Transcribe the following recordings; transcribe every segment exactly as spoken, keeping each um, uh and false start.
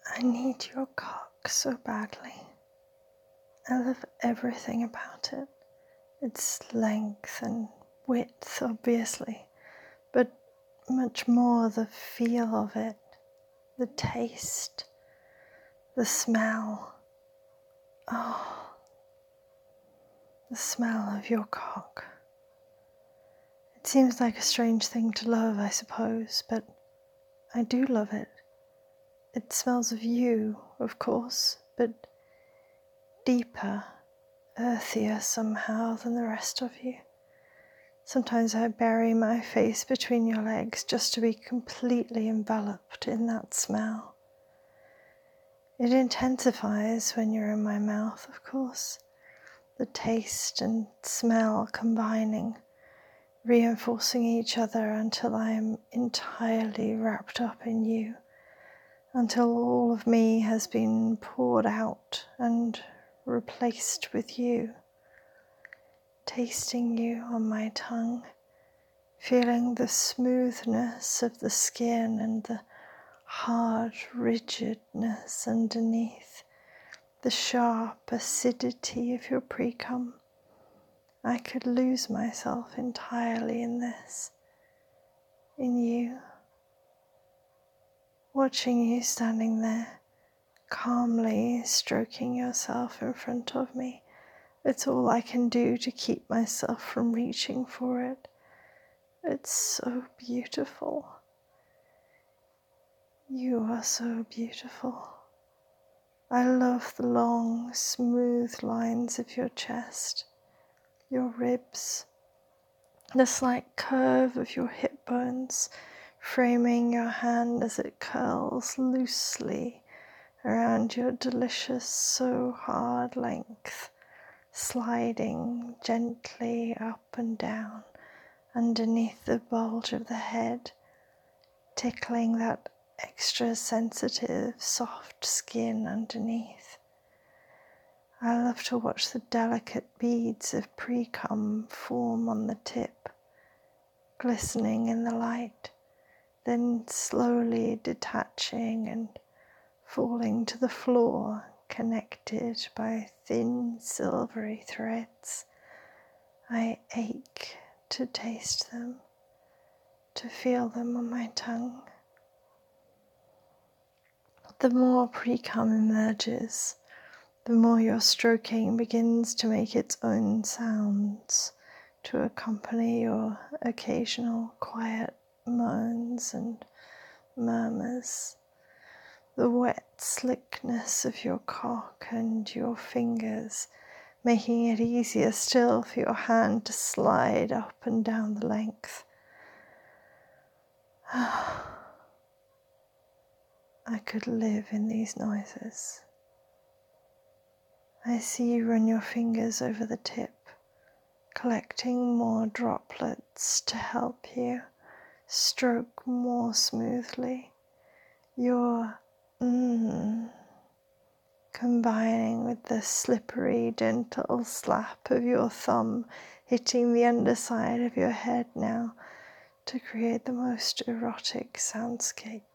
I need your cock so badly. I love everything about it. Its length and width, obviously, but much more the feel of it, the taste, the smell. Oh, the smell of your cock. It seems like a strange thing to love, I suppose, but I do love it. It smells of you, of course, but deeper, earthier somehow than the rest of you. Sometimes I bury my face between your legs just to be completely enveloped in that smell. It intensifies when you're in my mouth, of course, the taste and smell combining, reinforcing each other until I am entirely wrapped up in you, until all of me has been poured out and replaced with you, tasting you on my tongue, feeling the smoothness of the skin and the hard rigidness underneath, the sharp acidity of your pre-cum. I could lose myself entirely in this, in you, watching you standing there, calmly stroking yourself in front of me. It's all I can do to keep myself from reaching for it. It's so beautiful. You are so beautiful. I love the long, smooth lines of your chest, your ribs, the slight curve of your hip bones, framing your hand as it curls loosely around your delicious, so hard length, sliding gently up and down underneath the bulge of the head, tickling that extra sensitive, soft skin underneath. I love to watch the delicate beads of pre-cum form on the tip, glistening in the light, then slowly detaching and falling to the floor, connected by thin silvery threads. I ache to taste them, to feel them on my tongue. The more pre-cum emerges, the more your stroking begins to make its own sounds to accompany your occasional quiet moans and murmurs. The wet slickness of your cock and your fingers, making it easier still for your hand to slide up and down the length. I could live in these noises. I see you run your fingers over the tip, collecting more droplets to help you stroke more smoothly. Your mmm combining with the slippery, gentle slap of your thumb hitting the underside of your head now to create the most erotic soundscape.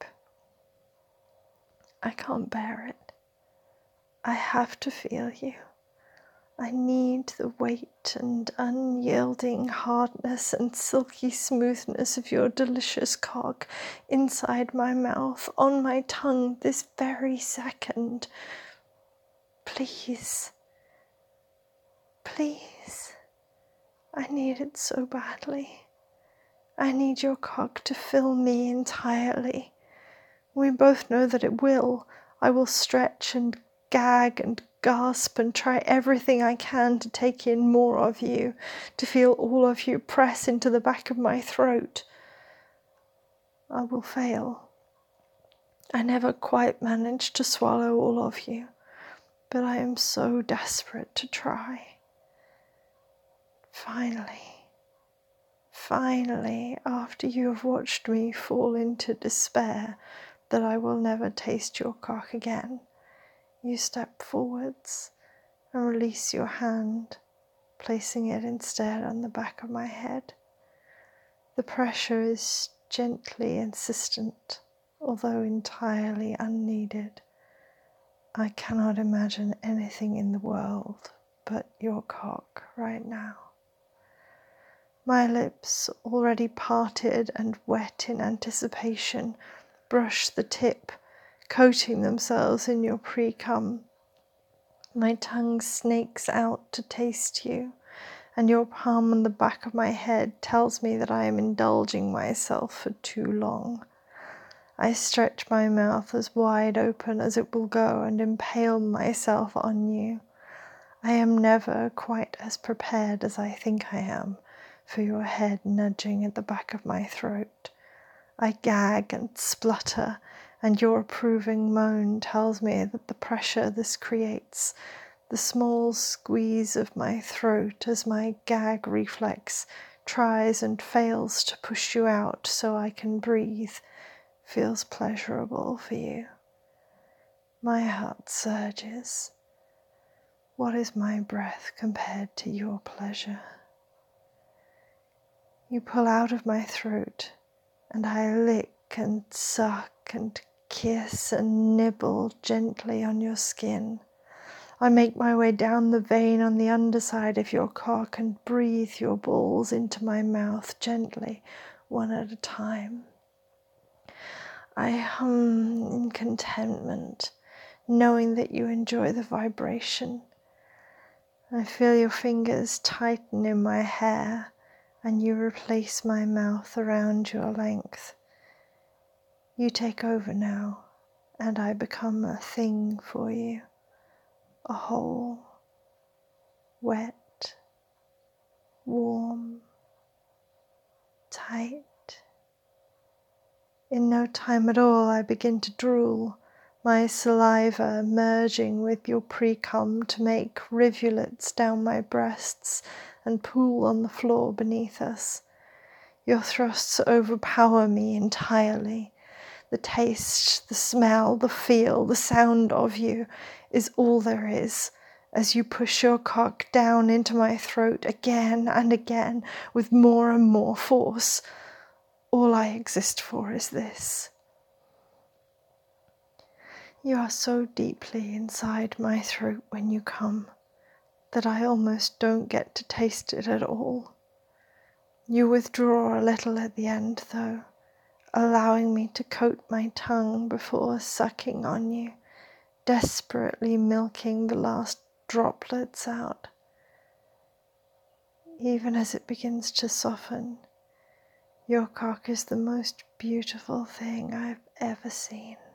I can't bear it. I have to feel you. I need the weight and unyielding hardness and silky smoothness of your delicious cock inside my mouth, on my tongue this very second. Please, please, I need it so badly. I need your cock to fill me entirely. We both know that it will. I will stretch and gag and gasp and try everything I can to take in more of you, to feel all of you press into the back of my throat. I will fail. I never quite managed to swallow all of you, but I am so desperate to try. Finally, finally, after you have watched me fall into despair that I will never taste your cock again, you step forwards and release your hand, placing it instead on the back of my head. The pressure is gently insistent, although entirely unneeded. I cannot imagine anything in the world but your cock right now. My lips, already parted and wet in anticipation, brush the tip, coating themselves in your pre-cum. My tongue snakes out to taste you, and your palm on the back of my head tells me that I am indulging myself for too long. I stretch my mouth as wide open as it will go and impale myself on you. I am never quite as prepared as I think I am for your head nudging at the back of my throat. I gag and splutter, and your approving moan tells me that the pressure this creates, the small squeeze of my throat as my gag reflex tries and fails to push you out so I can breathe, feels pleasurable for you. My heart surges. What is my breath compared to your pleasure? You pull out of my throat, and I lick and suck and kiss and nibble gently on your skin. I make my way down the vein on the underside of your cock and breathe your balls into my mouth gently, one at a time. I hum in contentment, knowing that you enjoy the vibration. I feel your fingers tighten in my hair, and you replace my mouth around your length. You take over now, and I become a thing for you, a whole, wet, warm, tight. In no time at all I begin to drool, my saliva merging with your pre-cum to make rivulets down my breasts and pool on the floor beneath us. Your thrusts overpower me entirely. The taste, the smell, the feel, the sound of you is all there is as you push your cock down into my throat again and again with more and more force. All I exist for is this. You are so deeply inside my throat when you come that I almost don't get to taste it at all. You withdraw a little at the end, though, allowing me to coat my tongue before sucking on you, desperately milking the last droplets out. Even as it begins to soften, your cock is the most beautiful thing I've ever seen.